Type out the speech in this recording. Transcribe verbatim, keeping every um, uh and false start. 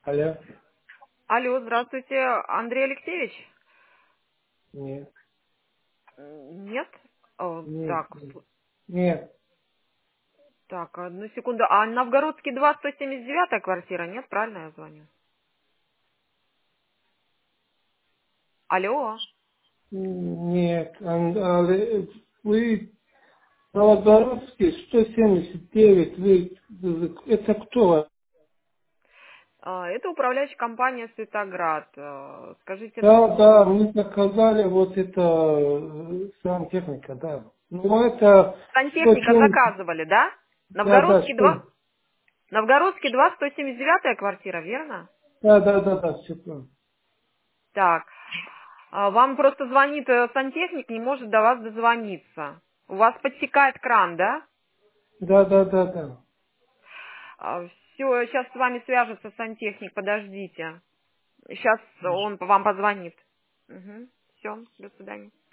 Алло. Алло, здравствуйте, Андрей Алексеевич? Нет. М, Нет? Э, Нет. Так, Нет. сл- Нет. так, одну секунду. А Новгородский два, сто семьдесят девятая квартира, нет? Правильно я звоню? Алло. Нет. Ан- але- Вы Новогородский сто семьдесят девять. Вы, вы- это кто? А, Это управляющая компания «Светоград». Э, Скажите, Да, ну, да, мы заказали вот это э, сантехника, да. Ну это сто сантехника семьдесят. заказывали, да? Да, да, Новгородский сто. два, Новгородский два, сто семьдесят девятая квартира, верно? Да, да, да, да, все правильно. Так, а, вам просто звонит э, сантехник, не может до вас дозвониться. У вас подтекает кран, да? Да, да, да, да. Все, сейчас с вами свяжется сантехник, подождите. Сейчас он вам позвонит. Угу. Все, до свидания.